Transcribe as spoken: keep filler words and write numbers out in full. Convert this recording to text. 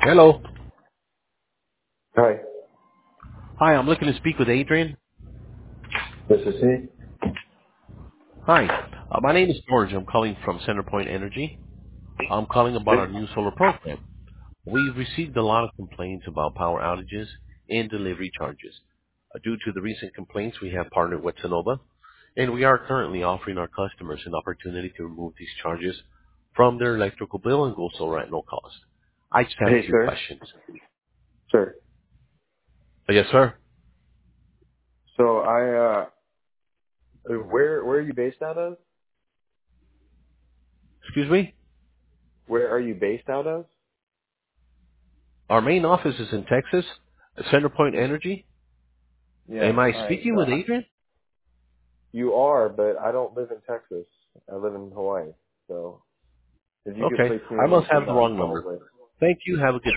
Hello. Hi, Hi, I'm looking to speak with Adrian. this is he. Hi. Uh, my name is George. I'm calling from Centerpoint Energy. I'm calling about our Hey. new solar program. We've received a lot of complaints about power outages and delivery charges. Uh, due to the recent complaints, we have partnered with Sonova, and we are currently offering our customers an opportunity to remove these charges from their electrical bill and go solar at no cost. I just have a Hey, few sir. questions. Sir. Uh, yes, sir. So I, uh, where where are you based out of? Excuse me? Where are you based out of? Our main office is in Texas, at Centerpoint Energy. Yeah. Am I All right. speaking So with I, Adrian? you are, but I don't live in Texas. I live in Hawaii. So if you could Okay. place me I in must with have the somebody, wrong number. probably. Thank you. Have a good